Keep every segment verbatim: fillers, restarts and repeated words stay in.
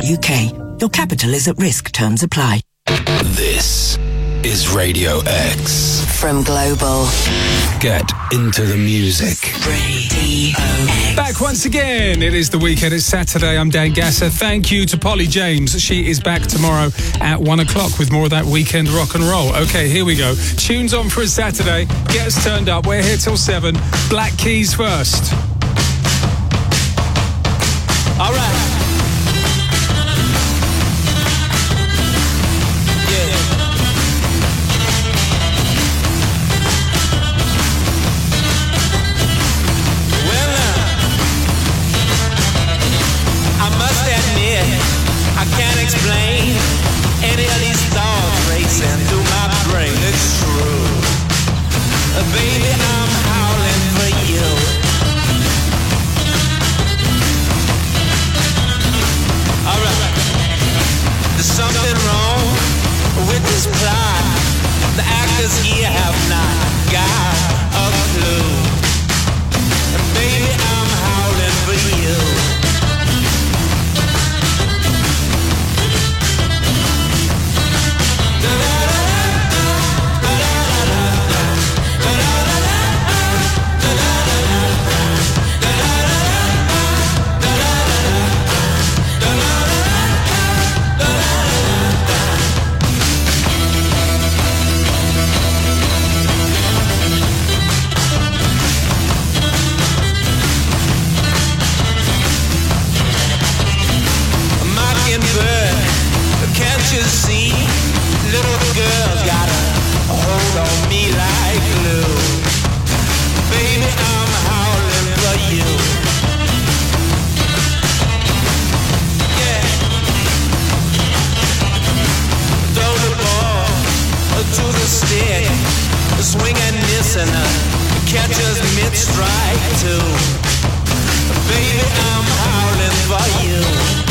U K. Your capital is at risk. Terms apply. This is Radio X. From Global. Get into the music. Radio X. Back once again. It is the weekend. It's Saturday. I'm Dan Gasser. Thank you to Polly James. She is back tomorrow at one o'clock with more of that weekend rock and roll. Okay, here we go. Tunes on for a Saturday. Get us turned up. We're here till seven. Black Keys first. All right. I can't explain any of these thoughts racing through my brain. It's true, uh, baby, I'm howling for you. Alright, there's something wrong with this plot. The actors here have not got a clue. Uh, baby, I'm howling for you. Can't you see, little girl's got a hold on me like glue. Baby, I'm howling for you. Yeah. Throw the ball to the stick, swing and miss and catch us mid-strike too. Baby, I'm howling for you.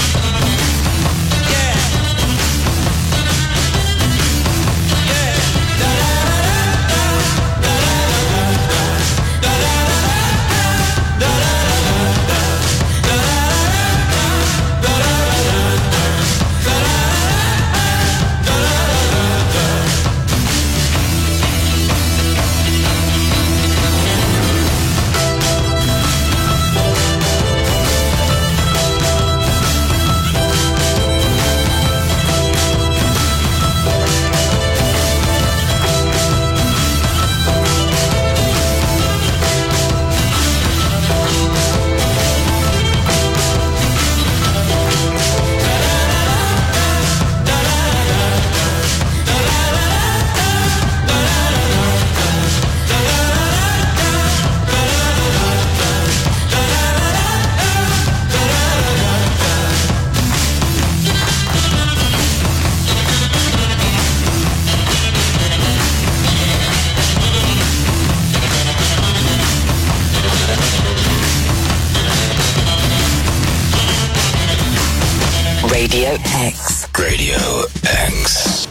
Radio X. Radio X.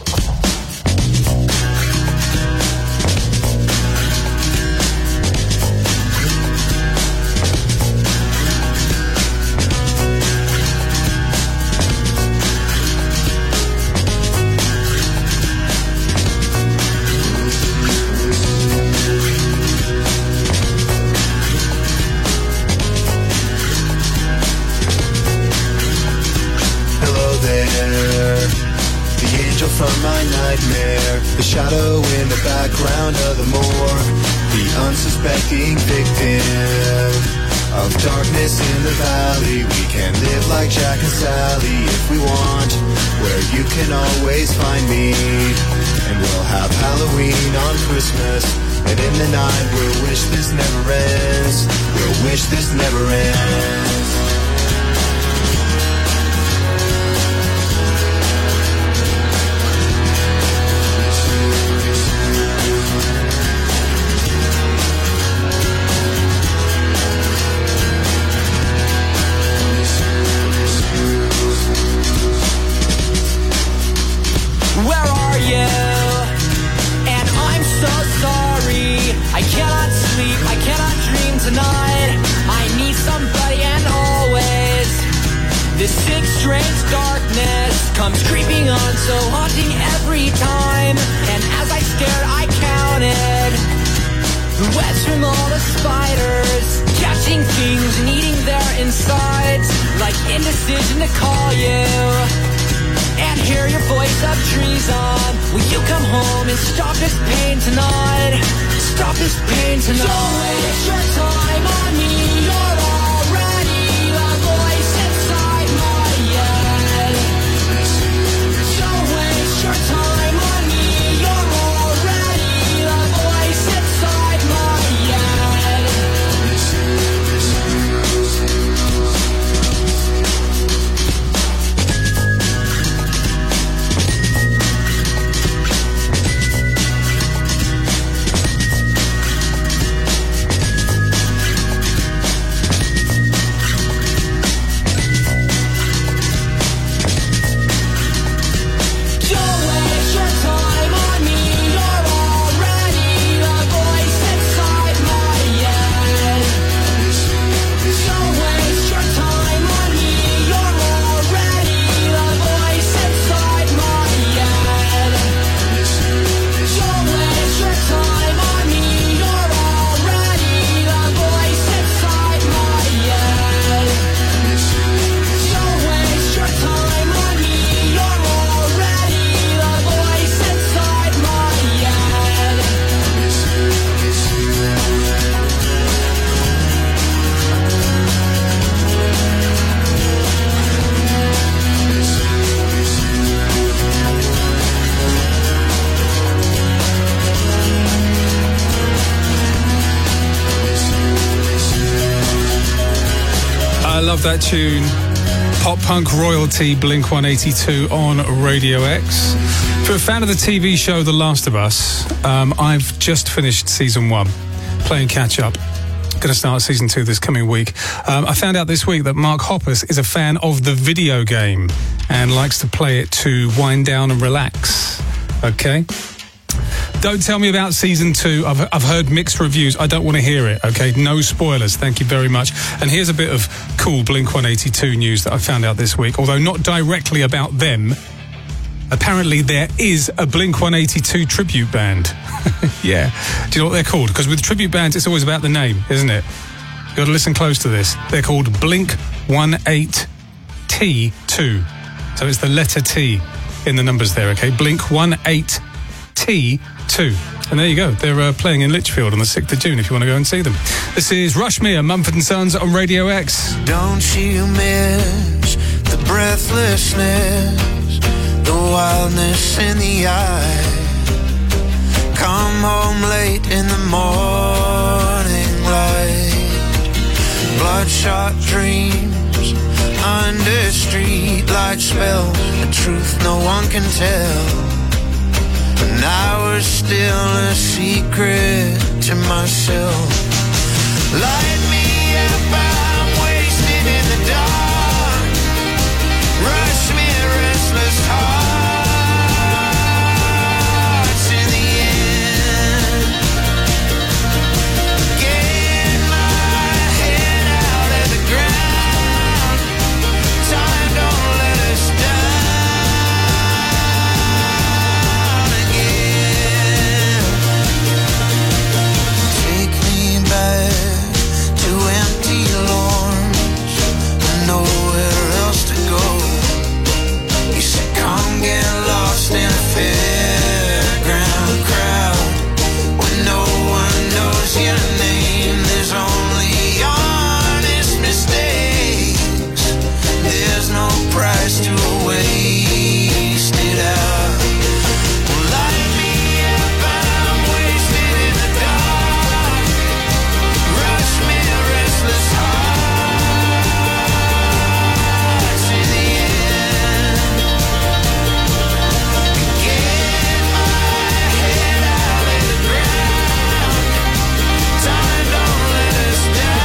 From my nightmare, the shadow in the background of the morgue, the unsuspecting victim of darkness in the valley. We can live like Jack and Sally if we want, where you can always find me. And we'll have Halloween on Christmas, and in the night we'll wish this never ends. We'll wish this never ends. I cannot sleep, I cannot dream tonight. I need somebody and strange darkness comes creeping on, so haunting every time. And as I stared, I counted the webs from all the spiders, catching things and eating their insides, like indecision to call you and hear your voice of treason. Will you come home and stop this pain tonight? Stop this pain tonight. Don't waste your time on me. You're already the voice inside my head. Don't waste your time on me. You're already the voice inside my head. That tune, pop punk royalty, Blink one eighty-two on Radio X. If you're a fan of the T V show The Last of Us, um, I've just finished season one, playing catch up. Going to start season two this coming week. Um, I found out this week that Mark Hoppus is a fan of the video game and likes to play it to wind down and relax. Okay? Don't tell me about season two. I've, I've heard mixed reviews. I don't want to hear it, okay? No spoilers. Thank you very much. And here's a bit of cool Blink one eighty-two news that I found out this week, although not directly about them. Apparently there is a Blink one eighty-two tribute band. Yeah. Do you know what they're called? Because with tribute bands, it's always about the name, isn't it? You've got to listen close to this. They're called Blink one eight T two. So it's the letter T in the numbers there, okay? Blink one eight T two. And there you go. They're uh, playing in Lichfield on the sixth of June if you want to go and see them. This is Rushmere, Mumford and Sons on Radio X. Don't you miss the breathlessness, the wildness in the eye? Come home late in the morning light, bloodshot dreams under streetlight spells, a truth no one can tell. And I was still a secret to myself. Light me up, I'm wasted in the dark. Rush me, restless hearts in the end. Get my head out of the ground. Time don't let us down. To empty lawns and nowhere else to go. You said come get lost in a fairground crowd when no one knows your name. There's only honest mistakes. There's no price to waste it out. Light me up, I'm wasted in the dark. Rush me, restless hearts in the end. Get my head out of the ground. Time don't let us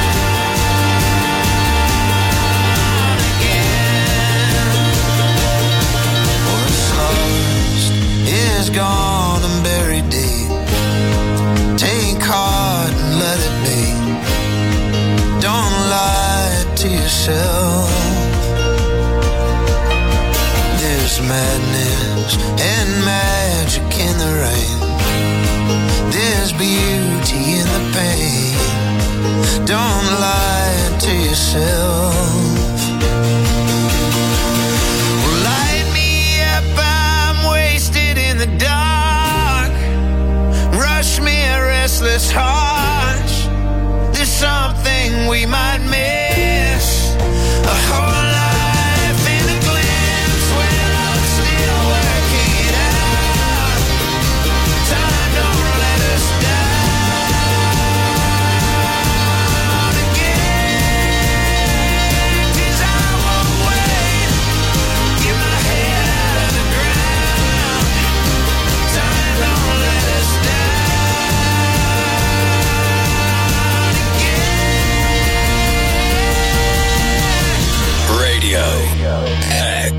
down again. What's lost is gone and buried deep. Take heart and let it be. Don't lie to yourself. madness and magic in the rain. There's beauty in the pain. Don't lie to yourself. Well, light me up, I'm wasted in the dark. Rush me a restless heart. There's something we might miss. A whole life in a glimpse. Well, I'm still working it out. Time don't let us down again. 'Cause I won't wait. Get my head out of the ground. Time don't let us down again. Radio X.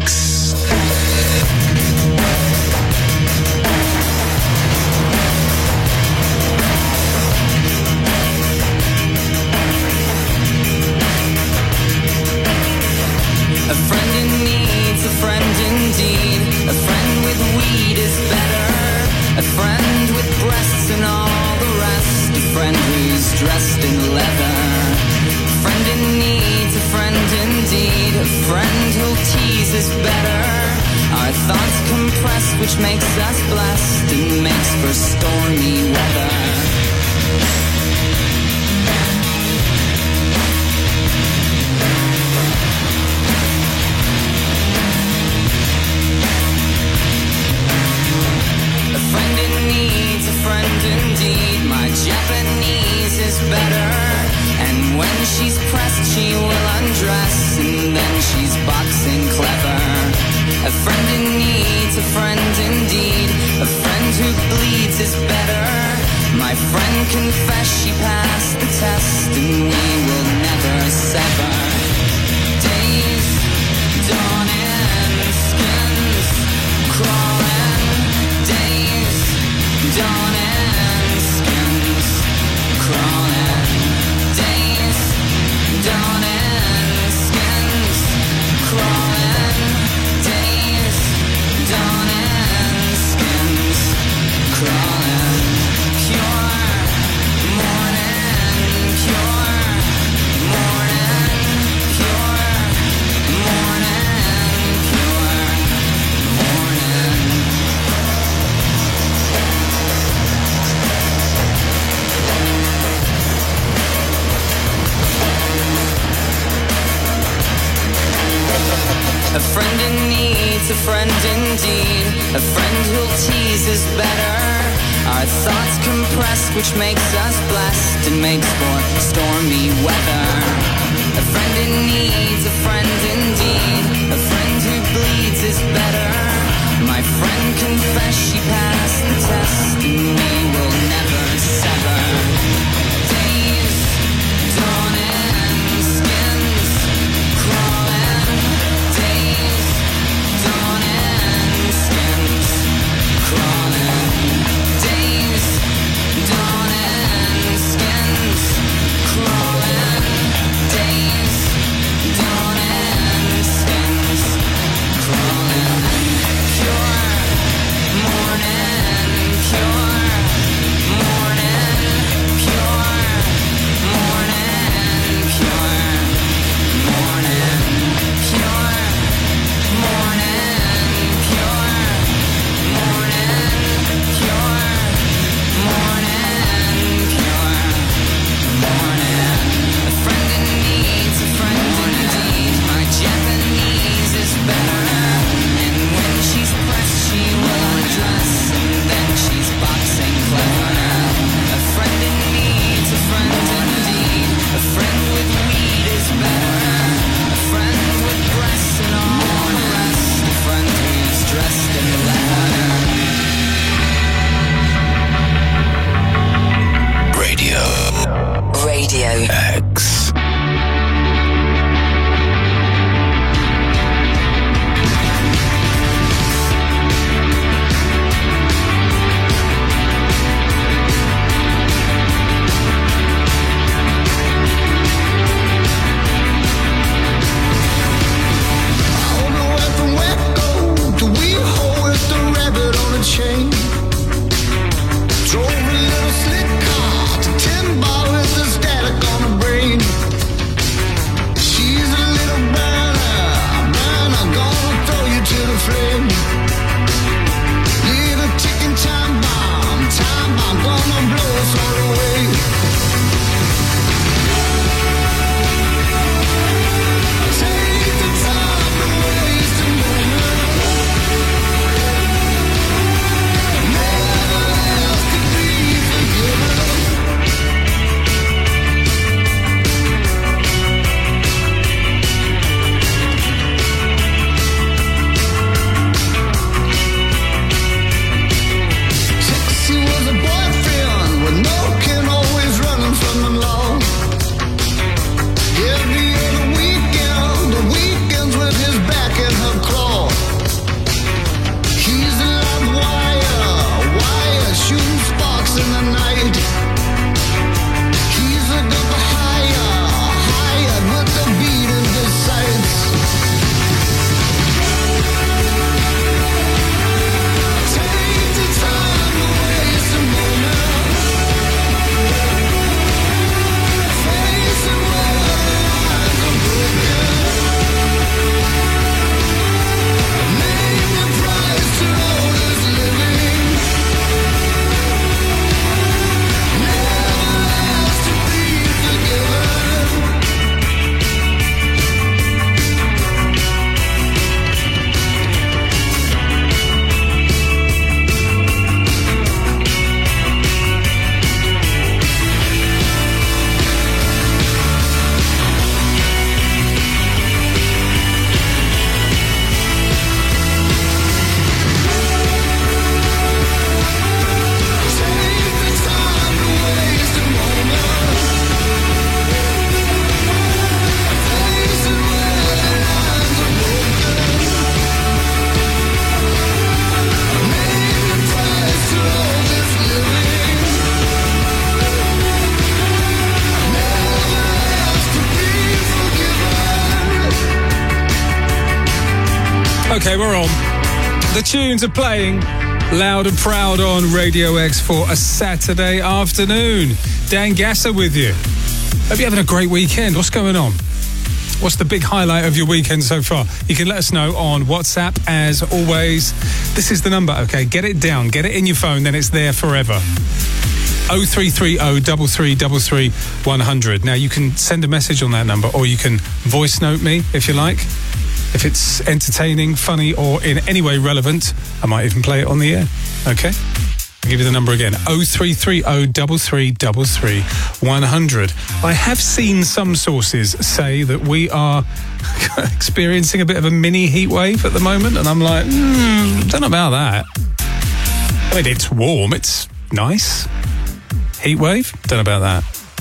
A friend in need's a friend indeed. A friend with weed is better. A friend with breasts and all the rest. A friend who's dressed in leather. A friend in need's a friend indeed. A friend who'll tease is better. Our thoughts compress, which makes us blessed and makes for stormy weather. A friend in need's a friend indeed. My Japanese is better. And when she's pressed, she will undress. And then she's boxing clever. A friend in need's a friend indeed. A friend who bleeds is better. My friend confessed she passed the test. And we will never sever. Days dawning, skins crawling. Days dawning, skins crawling. Days dawning, skins crawling. Days dawning, skins crawling. Pure morning, pure morning, pure morning, pure morning. A friend in need's a friend indeed. A friend who'll tease is better. Our thoughts compress, which makes us blessed and makes for stormy weather. A friend in need's a friend indeed. A friend who bleeds is better. My friend confessed she passed the test, and we will never sever. Days dawning, skins crawling. Days dawning, skins crawling. Days dawning, skins crawling. Days dawning, skins the flame. Leave a ticking time bomb, time bomb gonna blow us all away. Take the time to waste a moment. Never else could be forgiven. He was a boyfriend with no kin, always running from the law. Every other weekend, the weekends with his back in her claw. He's a live wire, wire, shooting sparks in the night. He's a double higher, higher, with the beat in his sights. Take the time to waste a moment. Facing where the lines are broken. Name the price to all this living. Never asked to be forgiven. Take the time to waste a moment. Facing where the lines are broken. Name the price to all this living. Never asked to be forgiven. Okay, we're on. The tunes are playing loud and proud on Radio X for a Saturday afternoon. Dan Gasser with you. Hope you're having a great weekend. What's going on? What's the big highlight of your weekend so far? You can let us know on WhatsApp, as always. This is the number, okay? Get it down. Get it in your phone, then it's there forever. oh three three oh, three three three three, one hundred. Now, you can send a message on that number, or you can voice note me, if you like. If it's entertaining, funny, or in any way relevant, I might even play it on the air, okay? I'll give you the number again, oh three three oh, three three three three, one hundred. I have seen some sources say that we are experiencing a bit of a mini heat wave at the moment, and I'm like, hmm, don't know about that. I mean, it's warm, it's nice. Heat wave? Don't know about that.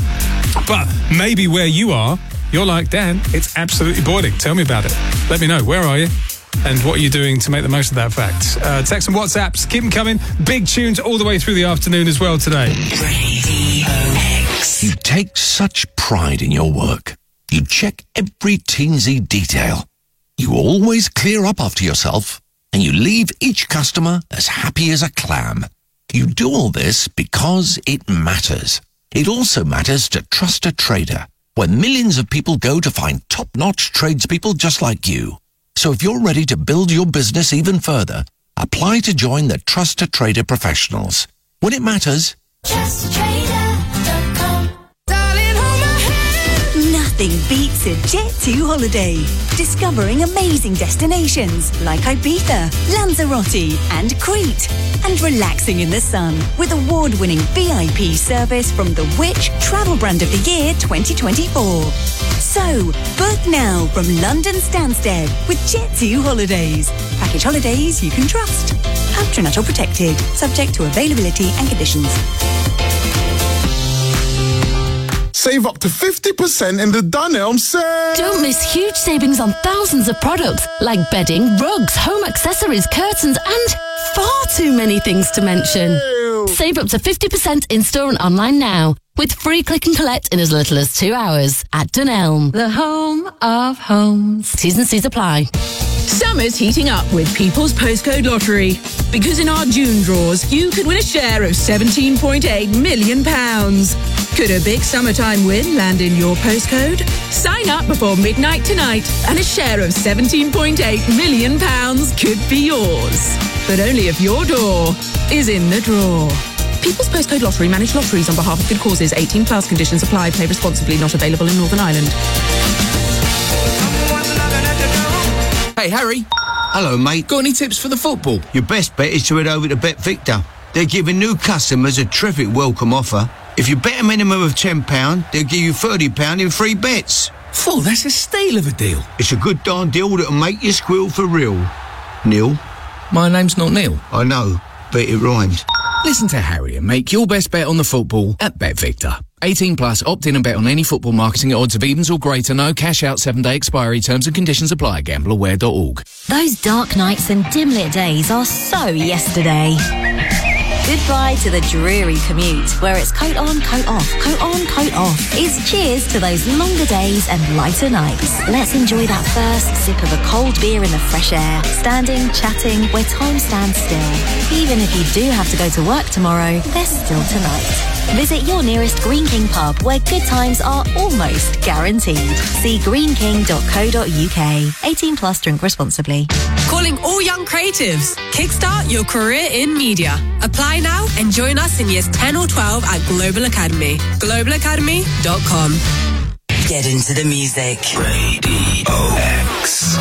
But maybe where you are, you're like, Dan, it's absolutely boiling. Tell me about it. Let me know. Where are you? And what are you doing to make the most of that fact? Uh, text and WhatsApps, keep them coming. Big tunes all the way through the afternoon as well today. Radio X. You take such pride in your work. You check every teensy detail. You always clear up after yourself, and you leave each customer as happy as a clam. You do all this because it matters. It also matters to Trust a Trader, where millions of people go to find top-notch tradespeople just like you. So if you're ready to build your business even further, apply to join the Trust a Trader professionals. When it matters, trust a trader dot com. Darling, hold my hand. Nothing beats a Jet two holiday. Discovering amazing destinations like Ibiza, Lanzarote and Crete. And relaxing in the sun with award-winning V I P service from the Which Travel Brand of the Year twenty twenty-four. So, book now from London Stansted with Jet two Holidays. Package holidays you can trust. Patronato protected. Subject to availability and conditions. Save up to fifty percent in the Dunelm sale. Don't miss huge savings on thousands of products like bedding, rugs, home accessories, curtains, and far too many things to mention. Ew. Save up to fifty percent in-store and online now with free click and collect in as little as two hours at Dunelm, the home of homes. T's and C's apply. Summer's heating up with People's Postcode Lottery. Because in our June draws, you could win a share of seventeen point eight million pounds. Could a big summertime win land in your postcode? Sign up before midnight tonight and a share of seventeen point eight million pounds could be yours. But only if your door is in the draw. People's Postcode Lottery manage lotteries on behalf of good causes. eighteen plus conditions apply. Play responsibly. Not available in Northern Ireland. Hey, Harry. Hello, mate. Got any tips for the football? Your best bet is to head over to BetVictor. They're giving new customers a terrific welcome offer. If you bet a minimum of ten pounds, they'll give you thirty pounds in free bets. Fool, that's a steal of a deal. It's a good darn deal that'll make you squeal for real. Neil? My name's not Neil. I know, but it rhymes. Listen to Harry and make your best bet on the football at BetVictor. eighteen plus, opt in and bet on any football marketing at odds of evens or greater. No cash out, seven day expiry. Terms and conditions apply. gamble aware dot org. Those dark nights and dim lit days are so yesterday. Goodbye to the dreary commute where it's coat on, coat off, coat on, coat off. It's cheers to those longer days and lighter nights. Let's enjoy that first sip of a cold beer in the fresh air, standing, chatting, where time stands still. Even if you do have to go to work tomorrow, there's still tonight. Visit your nearest Green King pub where good times are almost guaranteed. See green king dot co dot uk. eighteen plus, drink responsibly. Calling all young creatives. Kickstart your career in media. Apply now and join us in years ten or twelve at Global Academy. global academy dot com. Get into the music. Radio X.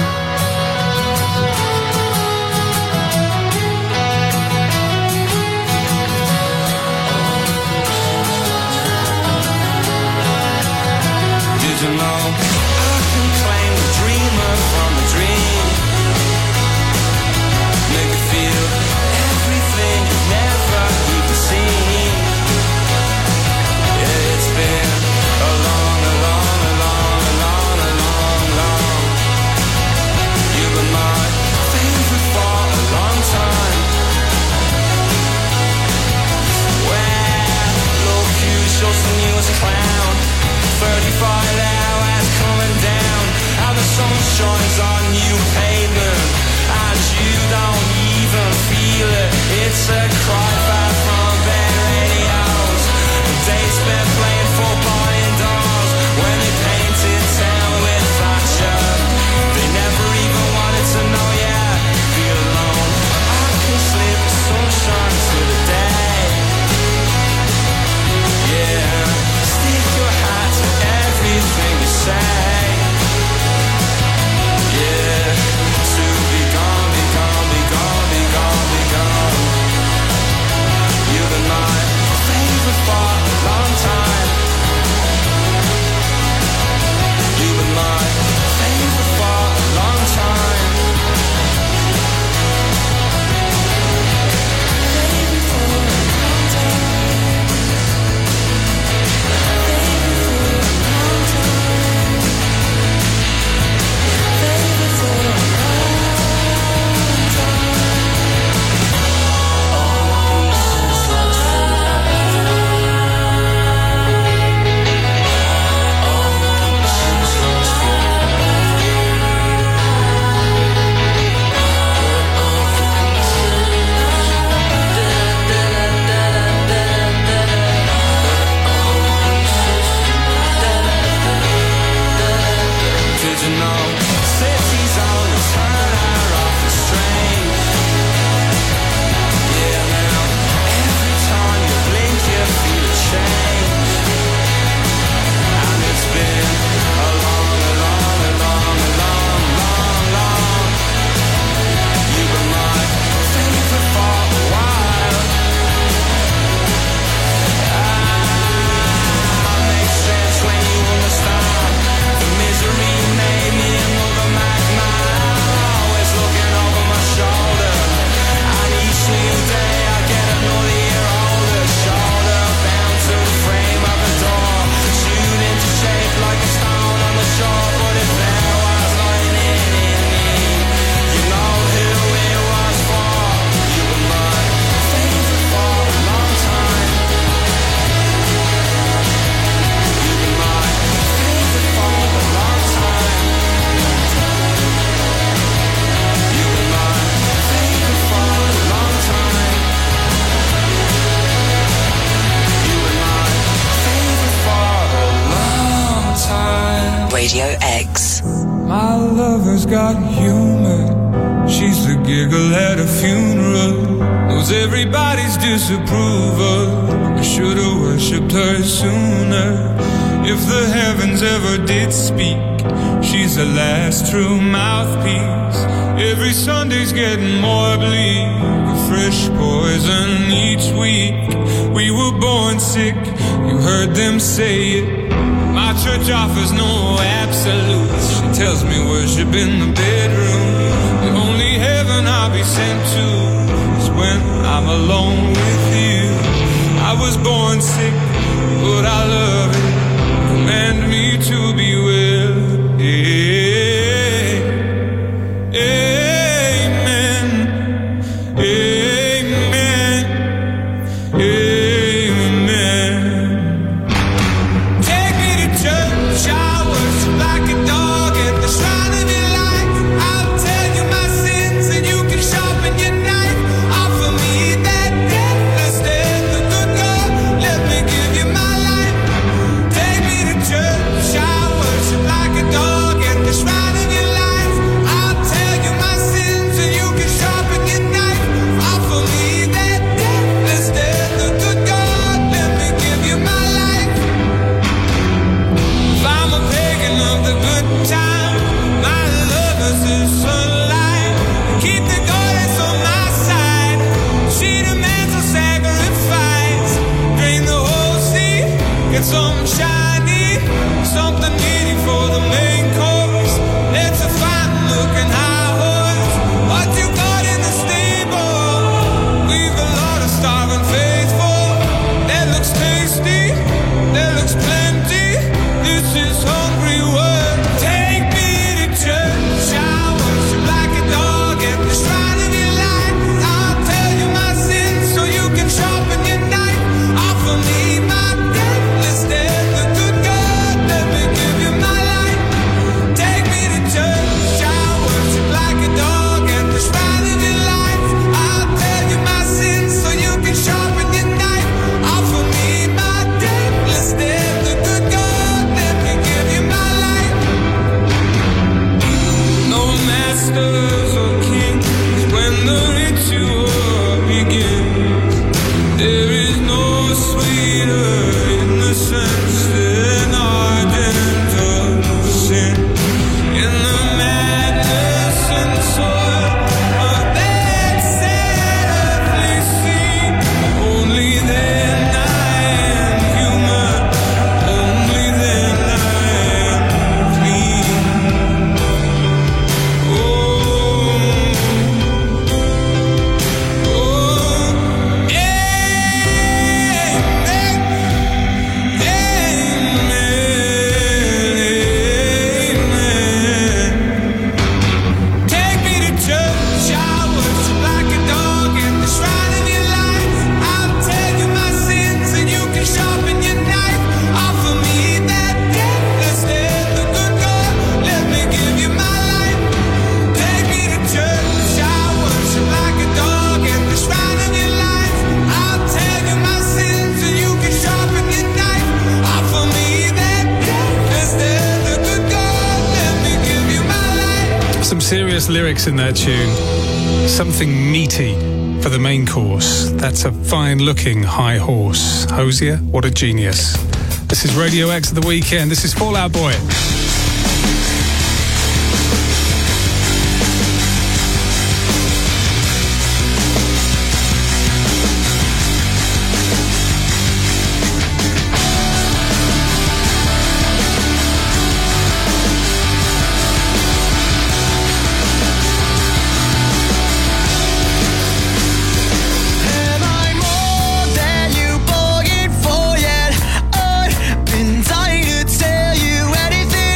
Did you know I can claim the dreamer from the dream? Make you feel everything you've never even seen. Yeah, it's been a long, a long, a long, a long, a long, long X. My lover's got humor. She's the giggle at a funeral. Knows everybody's disapproval. I should've worshipped her sooner. If the heavens ever did speak, she's the last true mouthpiece. Every Sunday's getting more bleak, a fresh poison each week. We were born sick, you heard them say it. My church offers no absolutes. She tells me worship in the bedroom. The only heaven I'll be sent to is when I'm alone with you. I was born sick, but I love it. Command me to be well. Yeah. Amen. Amen. Amen. Take me to church. I worship like a dog at the shrine of your life. I'll tell you my sins and you can sharpen your knife. Offer me that deathless death, the good God. Let me give you my life. Take me to church. I worship like a dog at the shrine of your life. I'll tell you my sins and you can sharpen your knife. Offer me that deathless death, the good God. Let me give you my life. If I'm a pagan of the good time, my lover's the sunlight. Keep the goddess on my side. She demands a sacrifice. Drain the whole sea, get some shiny, something needy for the main course. Let's a fine looking high horse. What you got in the stable? We've a lot of starving faithful. That looks tasty, that looks plenty. This is hungry work. Take me to church. I worship like a dog at the shrine of your life. I'll tell you my sins so you can sharpen your knife. Offer me my deathless death, the good God. Let me give you my life. Take me to church. I worship like a dog at the shrine of your life. I'll tell you my sins so you can sharpen your knife. Offer me my deathless death, the good God. Let me give you my life. No masters or kings when the ritual begins. There is no sweeter innocence than ardent of sin. In the madness and soil of that earthly scene, only then I am human. Only then I am clean. Oh, oh, amen, amen. Take me to church. I worship like a dog at the shrine of your life. I'll tell you my sins and you can sharpen your knife. Offer me that deathless death, the good God. Let me give you my life. Take me to church. I worship like a dog at the shrine of your life. I'll tell you my sins and you can sharpen your knife. Offer me that deathless death, the good God. Let me give you my life. Some serious lyrics in that tune. Something meaty for the main course. That's a fine-looking high horse. Hosier, what a genius. This is Radio X of the weekend. This is Fall Out Boy. Am I more than you bargained for yet? I've been dying to tell you anything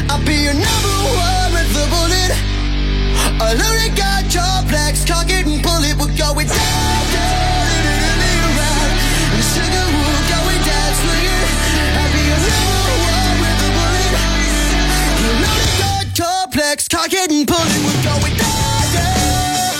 I'll be your number one with the bullet. A loaded gun, complex, cock it and pull it. We're going down, down, and around. And sugar, we're going down, swinging. I'll be your number one with the bullet. A loaded gun, complex, cock it and pull it. We're going down, down,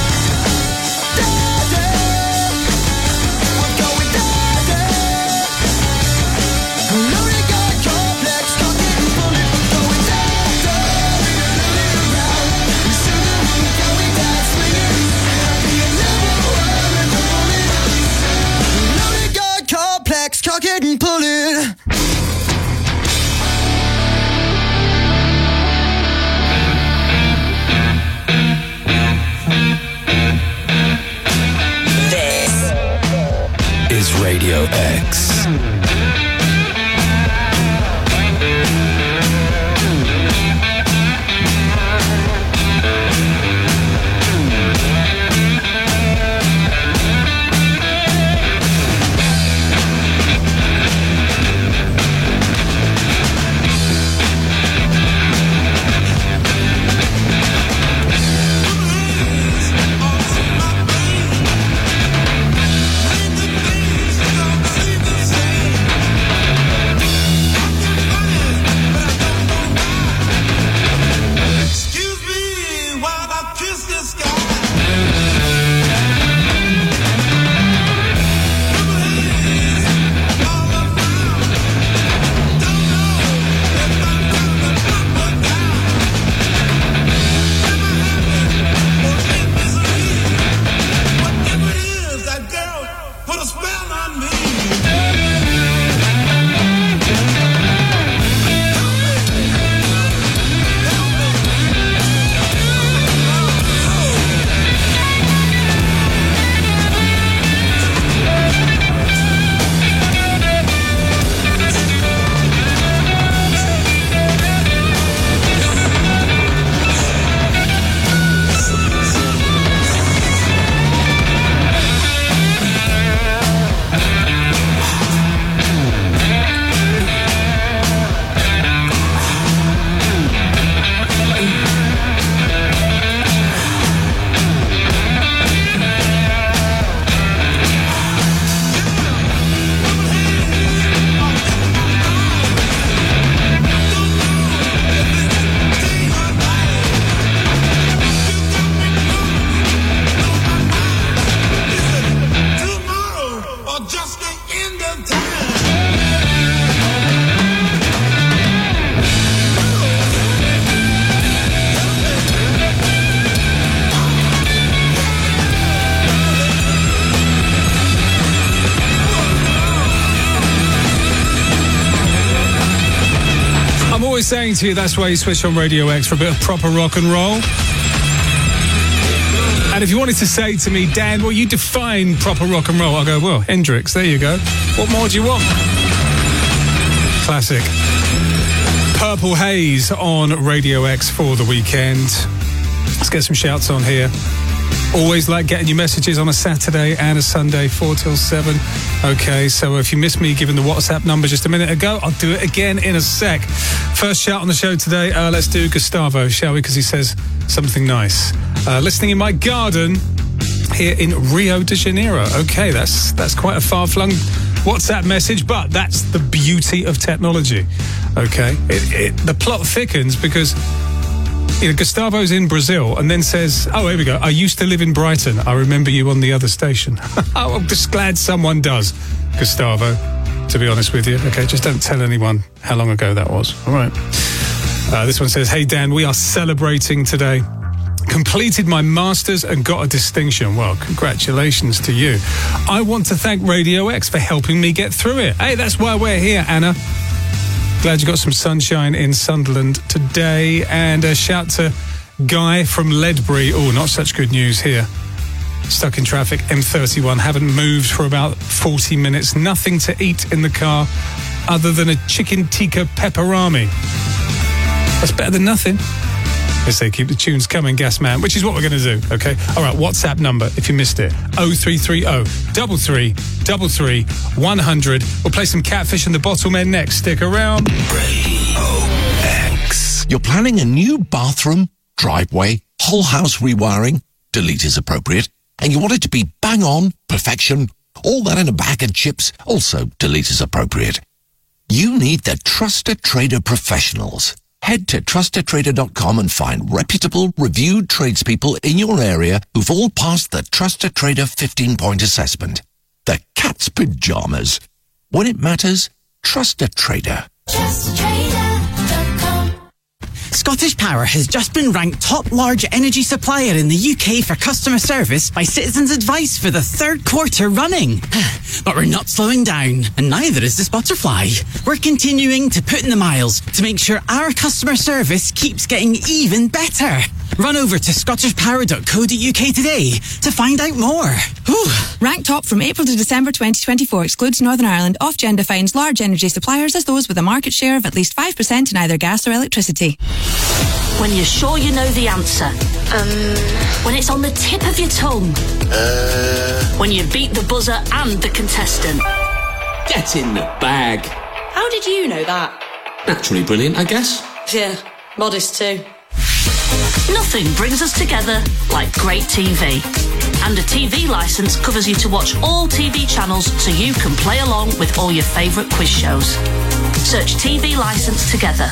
down, down. We're going down, down. A loaded gun, complex, cock it and pull it. We're going down, down, and around. And sugar, we're going down, swinging. I'll be your number one with the bullet. A loaded gun, complex, cock it and pull it. Is Radio X. Saying to you, that's why you switch on Radio X for a bit of proper rock and roll. And if you wanted to say to me, Dan, well, you define proper rock and roll, I'll go, well, Hendrix, there you go. What more do you want? Classic. Purple Haze on Radio X for the weekend. Let's get some shouts on here. Always like getting your messages on a Saturday and a Sunday, four till seven. Okay, so if you missed me giving the WhatsApp number just a minute ago, I'll do it again in a sec. First shout on the show today, uh, let's do Gustavo, shall we? Because he says something nice. Uh, listening in my garden here in Rio de Janeiro. Okay, that's that's quite a far-flung WhatsApp message, but that's the beauty of technology. Okay, it, it, the plot thickens because you know, Gustavo's in Brazil and then says, oh, here we go, I used to live in Brighton. I remember you on the other station. Oh, I'm just glad someone does, Gustavo, to be honest with you. Okay, just don't tell anyone how long ago that was. All right. Uh, this one says, hey, Dan, we are celebrating today. Completed my master's and got a distinction. Well, congratulations to you. I want to thank Radio X for helping me get through it. Hey, that's why we're here, Anna. Glad you got some sunshine in Sunderland today. And a shout to Guy from Ledbury. Oh, not such good news here. Stuck in traffic, M thirty-one. Haven't moved for about forty minutes. Nothing to eat in the car other than a chicken tikka pepperami. That's better than nothing. They say keep the tunes coming, Gas Man, which is what we're going to do, okay? All right, WhatsApp number, if you missed it, oh three three oh, three three three three, one hundred. We'll play some Catfish and the Bottlemen next. Stick around. Radio X. You're planning a new bathroom, driveway, whole house rewiring, delete is appropriate, and you want it to be bang on, perfection, all that in a bag of chips, also delete is appropriate. You need the Trusted Trader professionals. Head to trusted trader dot com and find reputable, reviewed tradespeople in your area who've all passed the Trusted Trader fifteen-point assessment. The cat's pajamas. When it matters, trust a trader. Trust Trader dot com. Scottish Power has just been ranked top large energy supplier in the U K for customer service by Citizens Advice for the third quarter running. But we're not slowing down, and neither is this butterfly. We're continuing to put in the miles to make sure our customer service keeps getting even better. Run over to scottish power dot co dot U K today to find out more. Whew. Ranked top from April to December twenty twenty-four excludes Northern Ireland. Ofgem defines large energy suppliers as those with a market share of at least five percent in either gas or electricity. When you're sure you know the answer. Um. When it's on the tip of your tongue. Uh. When you beat the buzzer and the contestant. Get in the bag. How did you know that? Naturally brilliant, I guess. Yeah, modest too. Nothing brings us together like great T V. And a T V licence covers you to watch all T V channels so you can play along with all your favourite quiz shows. Search T V licence together.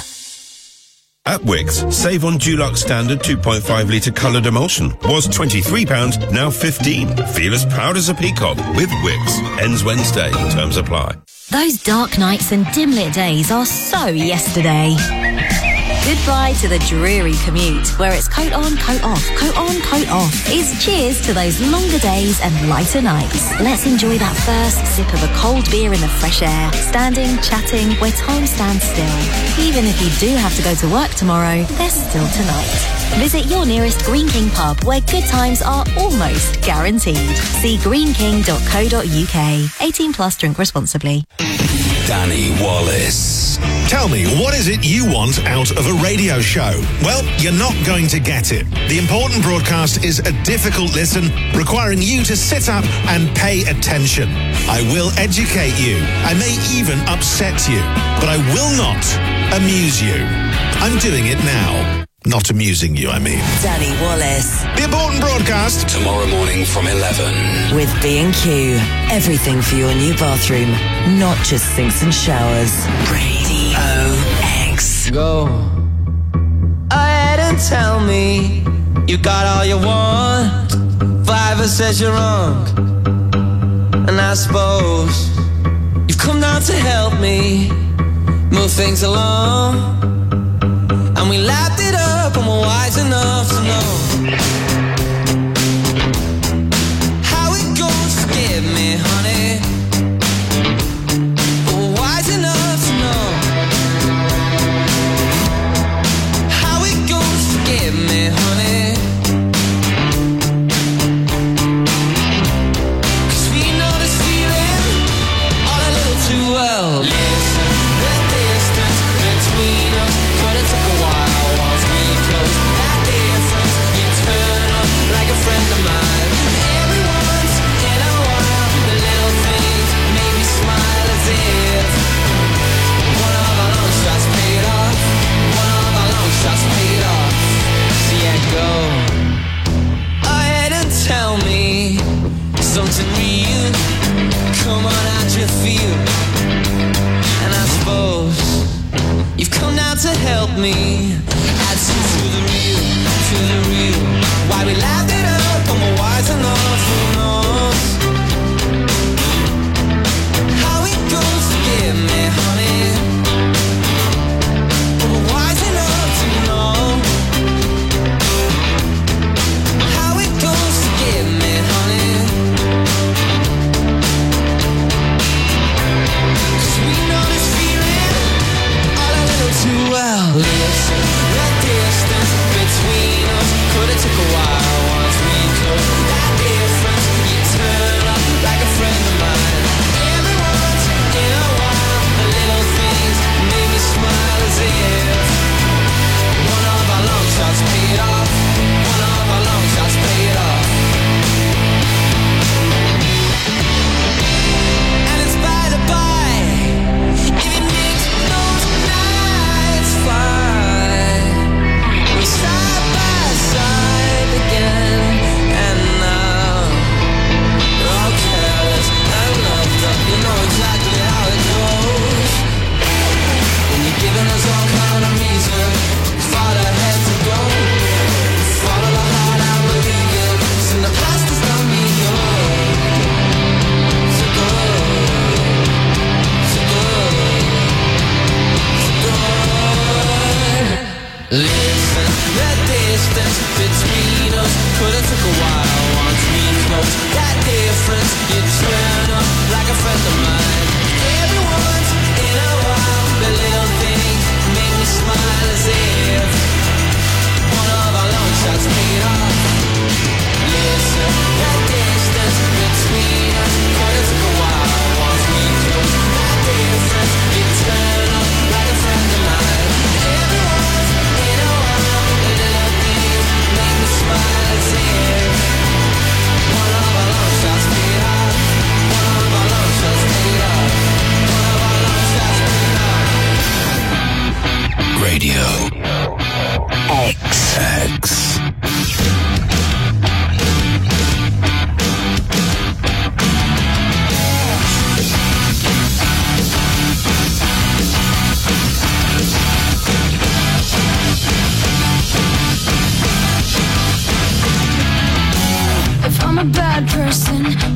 At Wickes, save on Dulux Standard two point five litre coloured emulsion. Was twenty-three pounds, now fifteen. Feel as proud as a peacock with Wickes. Ends Wednesday. Terms apply. Those dark nights and dim-lit days are so yesterday. Goodbye to the dreary commute, where it's coat on, coat off, coat on, coat off. It's cheers to those longer days and lighter nights. Let's enjoy that first sip of a cold beer in the fresh air, standing, chatting, where time stands still. Even if you do have to go to work tomorrow, there's still tonight. Visit your nearest Green King pub, where good times are almost guaranteed. See green king dot co dot U K. eighteen plus, drink responsibly. Danny Wallace. Tell me, what is it you want out of a radio show? Well, you're not going to get it. The Important Broadcast is a difficult listen, requiring you to sit up and pay attention. I will educate you. I may even upset you, but I will not amuse you. I'm doing it now. Not amusing you, I mean. Danny Wallace. The Important Broadcast. Tomorrow morning from eleven. With B and Q. Everything for your new bathroom. Not just sinks and showers. Radio X. Go ahead and tell me you got all you want. Fiverr says you're wrong. And I suppose you've come down to help me move things along. And we lapped it up and we're wise enough to know how it goes, forgive me, honey. But we're wise enough to know how it goes, forgive me, honey. Cause we know this feeling all a little too well. Listen, the distance between us could have took a while once we close. That difference eternal, like a friend of mine. Every once in a while, the little things make me smile as if one of our long shots paid off. One of our long shots paid off. So yeah, go ahead and tell me something real. Come on out your field. And I suppose you've come down to help me add some to the real, to the real. Why we laughed it up and we're wise enough, who knows how it goes, forgive me, honey. We're wise enough to know how it goes, forgive me, honey. Cause we know this feeling all a little too well. Listen, the distance between us could have took a while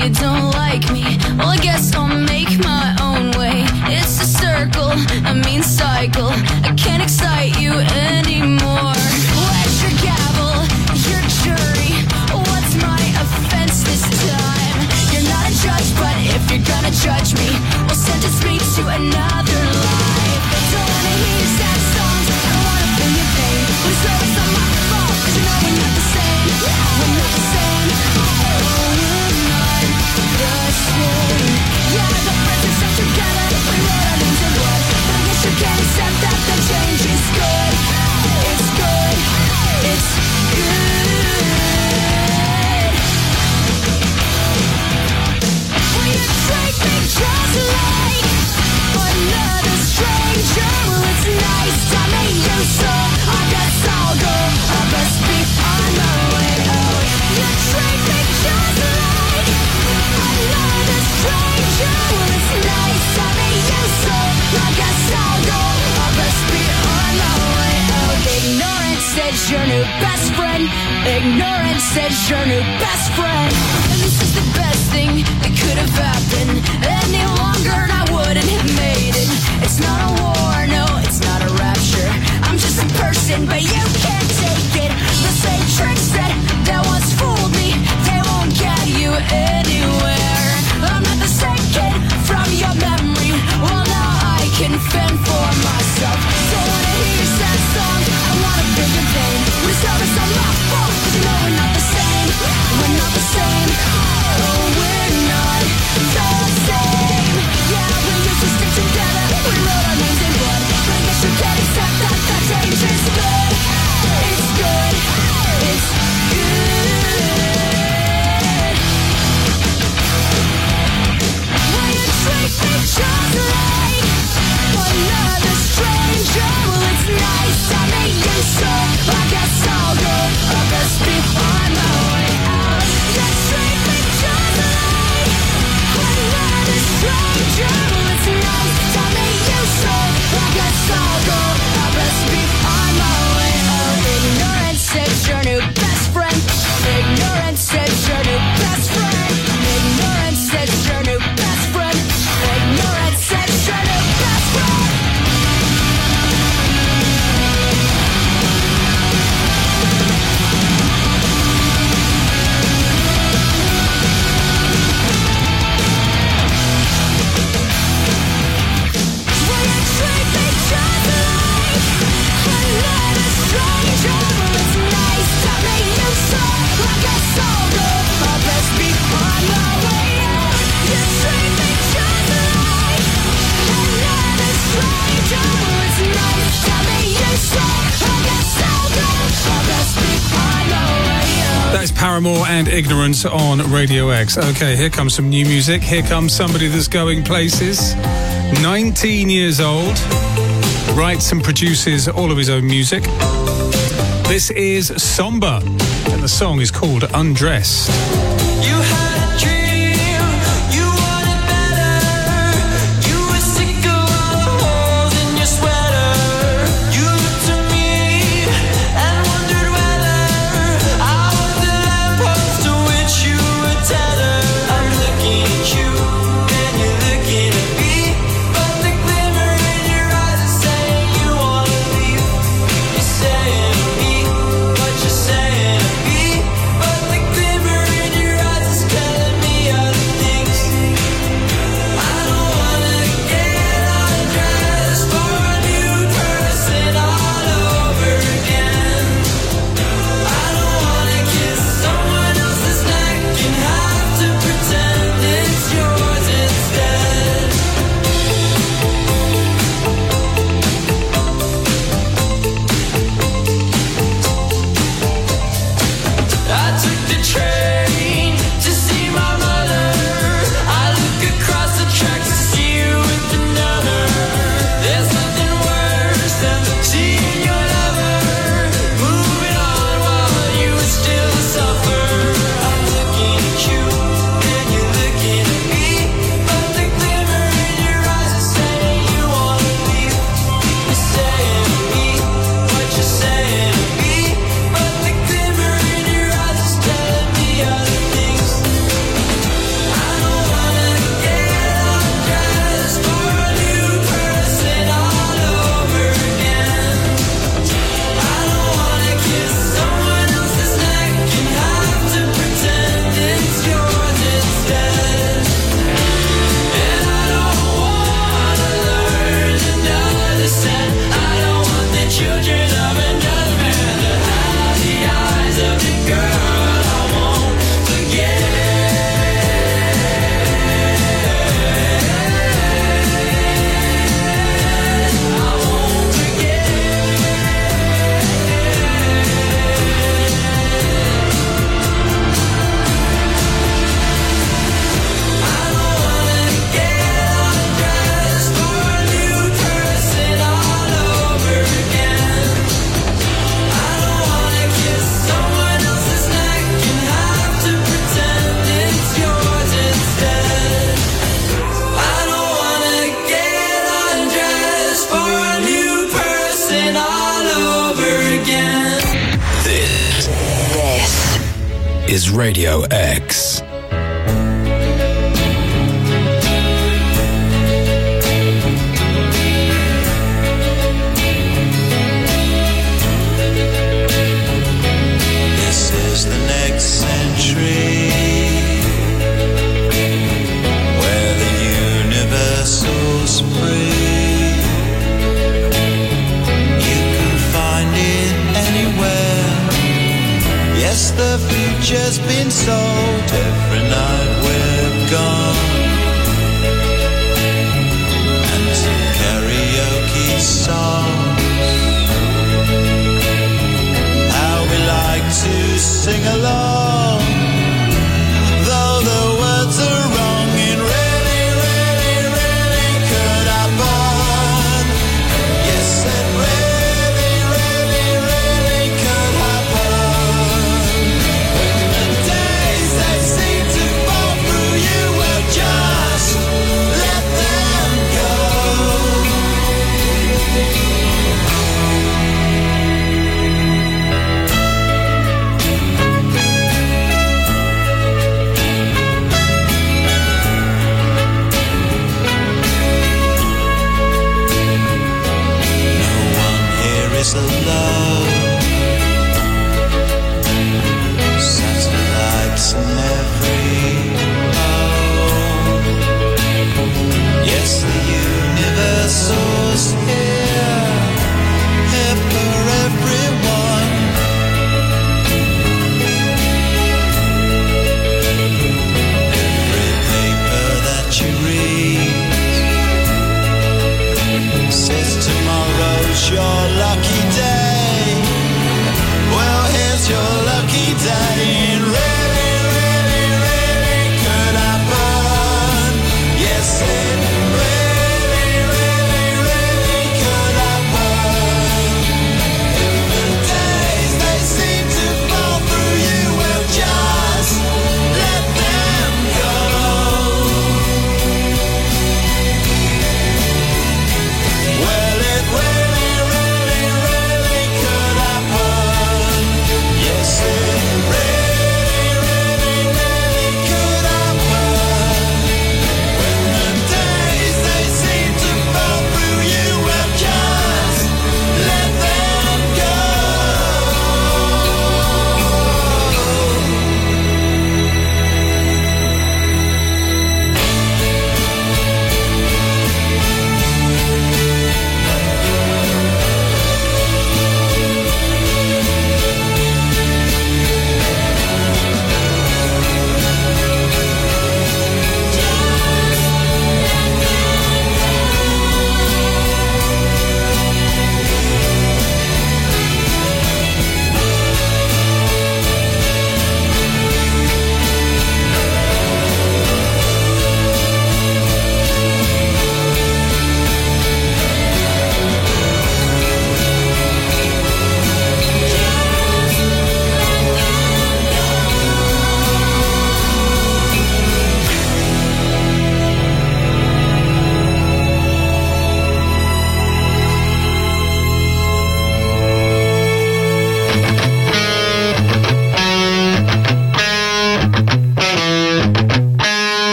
you don't like me. Well, I guess I'll make my own way. It's a circle, a mean cycle. I can't excite you anymore. Where's your gavel, your jury? What's my offense this time? You're not a judge, but if you're gonna judge me, well, sentence me to another life. I don't wanna hear your sad songs, I don't wanna feel your pain. But it's always not my fault, 'cause you know we're not the same. We're not the same. Oh, we're not the same. Yeah, I got friends who stuck together, we wrote our names in blood. But I guess you can't accept that the change is good. It's good. It's good. Will you treat me just like another stranger? Well, it's nice to meet you, so I guess I'll go. I best be on my way out. You treat me just like another stranger. Well, it's nice to meet you, so I guess I'll go. I best be on my way out. Ignorance says your new best friend. Ignorance says your new best friend. And this is the best thing that could have happened. Any longer and I wouldn't have made it. It's not a war, no, it's not a rapture. I'm just a person, but you can't take it. The same tricks that, that once fooled me, they won't get you anywhere. I'm not the same kid from your memory. Well, now I can fend for myself. Don't wanna hear your sad songs, I wanna feel your pain. But it's always not my fault, 'cause you know we're not the same. We're not the same. Oh, we're not the same. Yeah, we used to stick together, we wrote our names in blood. But I guess you can't accept that the change is good. It's good. It's good. Will you treat me just like another stranger? Well, it's nice to meet you, so I guess I'll go. I best be on my way out. You treat me just like another stranger. Well, it's nice to meet you, so I guess I'll go. I best be on my way out. Ignorance says your new best friend. Ignorance says your new best friend. Ignorance says your new best friend. Ignorance says your new best friend. Will you treat me just like another stranger? Well, it's nice to meet you, so I guess I'll go. I best be on my way out. You treat me just like another stranger. Well, it's nice to meet you, so I guess I'll go. I best be on my way out. That's Paramore and Ignorance on Radio X. Okay, here comes some new music. Here comes somebody that's going places. nineteen years old. Writes and produces all of his own music. This is Somber, and the song is called Undressed. You had a dream, you wanted better. You were sick of all the holes in your sweater. You looked at me and wondered whether I was the lamppost to which you were tethered. I'm looking at you and you're looking at me, but the glimmer in your eyes is saying you wanna leave. You're saying to me what you're saying to me, but the glimmer in your is Radio X. This is the next century, where the universal's free. You can find it anywhere. Yes, the future's been sold. Every night we're gone. And some karaoke songs. How we like to sing along, though the words are wrong. It really, really, really could happen. Yes, it really, really, really could happen. When the days they seem to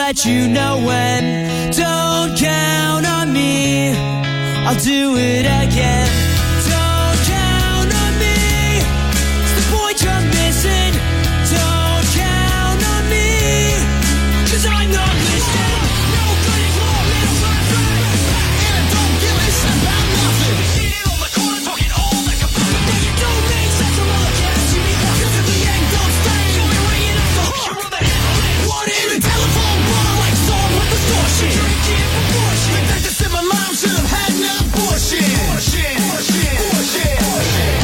let you know when. Don't count on me, I'll do it again. Don't count on me, it's the point you're missing. Don't count on me, cause I'm not listening. No good is more than my friend, and I don't give a shit about nothing. Sitting on the corner talking all that capacity. You don't make sense of all the cash you need, cause if the end don't stay, you'll be ringing up the hook. You're on the internet, what in the telephone bar like song with distortion. Drinking proportion, like that the simple mom should have had an abortion. Bullshit, bullshit, bullshit, bullshit.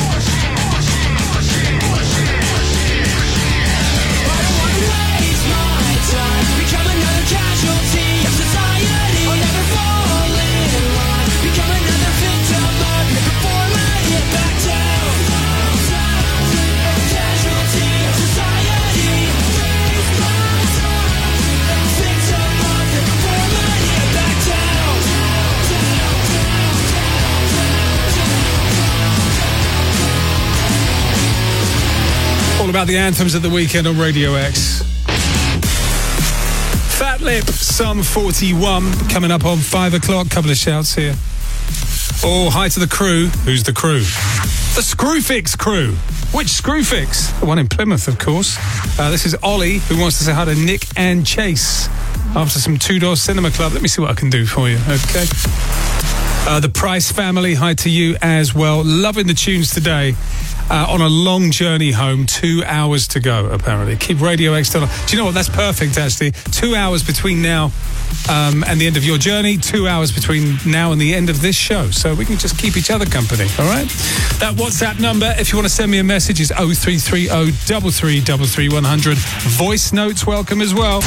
I don't want to waste my time, become another casualty of society. I'll never fall in line, become another victim of your before I get back down. Casualty of society. Waste my time, victim of your before I get back down. All about the anthems of the weekend on Radio X. Fat Lip, Sum forty-one, coming up on five o'clock. Couple of shouts here. Oh, hi to the crew. Who's the crew? The Screwfix crew. Which Screwfix? The one in Plymouth, of course. Uh, this is Ollie, who wants to say hi to Nick and Chase after some Two-Door Cinema Club. Let me see what I can do for you, okay? Uh, the Price family, hi to you as well. Loving the tunes today. Uh, on a long journey home, two hours to go, apparently. Keep Radio X still on. Do you know what? That's perfect, actually. Two hours between now um, and the end of your journey. Two hours between now and the end of this show. So we can just keep each other company, all right? That WhatsApp number, if you want to send me a message, is oh three three oh, three three three, three one hundred. Voice notes welcome as well.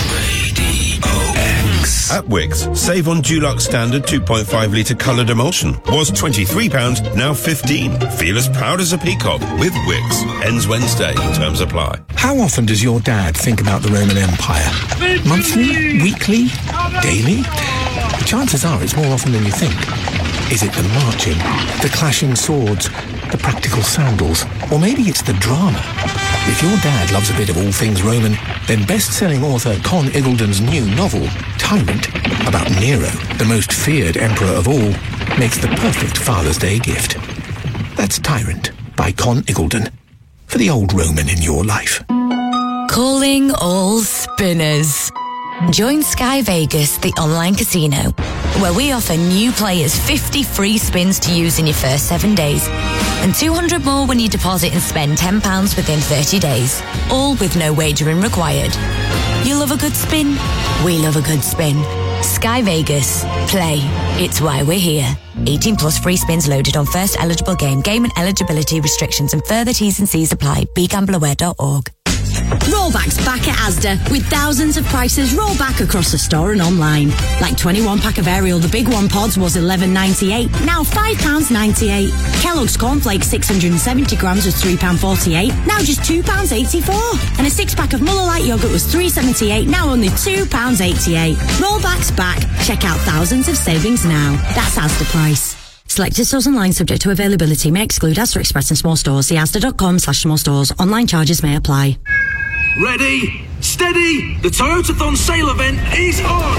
At Wickes, save on Dulux Standard two point five litre coloured emulsion. Was twenty-three pounds, now fifteen. Feel as proud as a peacock with Wickes. Ends Wednesday. Terms apply. How often does your dad think about the Roman Empire? Monthly? Weekly? Daily? The chances are it's more often than you think. Is it the marching, the clashing swords, the practical sandals, or maybe it's the drama? If your dad loves a bit of all things Roman, then best-selling author Con Iggulden's new novel, Tyrant, about Nero, the most feared emperor of all, makes the perfect Father's Day gift. That's Tyrant by Con Iggulden, for the old Roman in your life. Calling all spinners. Join Sky Vegas, the online casino, where we offer new players fifty free spins to use in your first seven days and two hundred more when you deposit and spend ten pounds within thirty days, all with no wagering required. You love a good spin? We love a good spin. Sky Vegas. Play. It's why we're here. eighteen plus free spins loaded on first eligible game. Game and eligibility restrictions and further T's and C's apply. be gamble aware dot org. Rollback's back at Asda with thousands of prices roll back across the store and online. Like twenty-one pack of Ariel, the big one pods was eleven ninety-eight, now five pounds ninety-eight. Kellogg's cornflakes six hundred seventy grams was three pounds forty-eight, now just two pounds eighty-four. And a six pack of Muller Light yogurt was three pounds seventy-eight, now only two pounds eighty-eight. Rollback's back. Check out thousands of savings now. That's Asda price. Selected stores online subject to availability may exclude Asda Express and small stores. See asda.com slash small stores. Online charges may apply. Ready, steady, the Toyotathon sale event is on!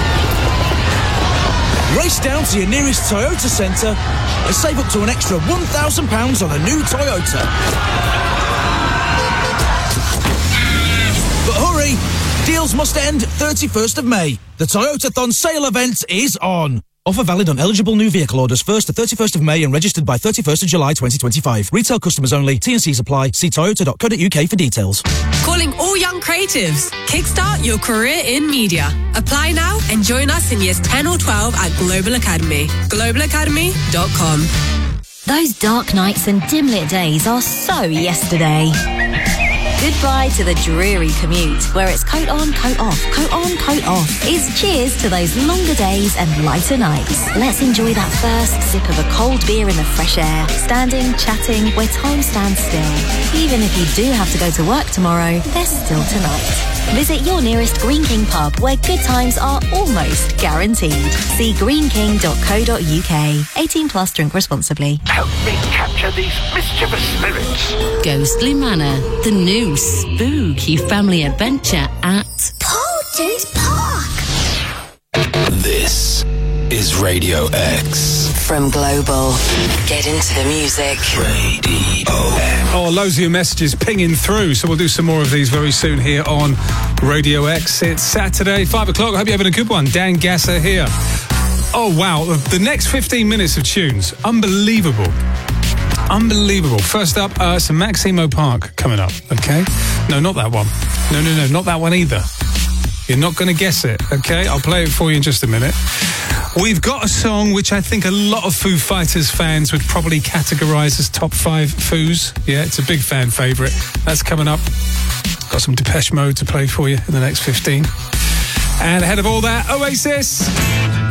Race down to your nearest Toyota centre and save up to an extra one thousand pounds on a new Toyota. But hurry, deals must end thirty-first of May. The Toyotathon sale event is on. Offer valid on eligible new vehicle orders first to thirty-first of May and registered by thirty-first of July twenty twenty-five. Retail customers only. T and C's apply. See toyota dot co dot uk for details. Calling all young creatives. Kickstart your career in media. Apply now and join us in years ten or twelve at Global Academy. global academy dot com. Those dark nights and dim-lit days are so yesterday. Goodbye to the dreary commute, where it's coat on, coat off, coat on, coat off. It's cheers to those longer days and lighter nights. Let's enjoy that first sip of a cold beer in the fresh air, standing, chatting, where time stands still. Even if you do have to go to work tomorrow, there's still tonight. Visit your nearest Green King pub, where good times are almost guaranteed. See green king dot co dot uk. eighteen plus, drink responsibly. Help me capture these mischievous spirits. Ghostly Manor, the new spooky family adventure at Paul Jones Park. This is Radio X. From Global, get into the music. Radio X. Oh, loads of your messages pinging through, so we'll do some more of these very soon here on Radio X. It's Saturday, five o'clock. I hope you're having a good one. Dan Gasser here. Oh, wow. The next fifteen minutes of tunes. Unbelievable. Unbelievable. First up, uh, some Maximo Park coming up, okay? No, not that one. No, no, no, not that one either. You're not going to guess it, okay? I'll play it for you in just a minute. We've got a song which I think a lot of Foo Fighters fans would probably categorise as top five Foos. Yeah, it's a big fan favourite. That's coming up. Got some Depeche Mode to play for you in the next fifteen. And ahead of all that, Oasis.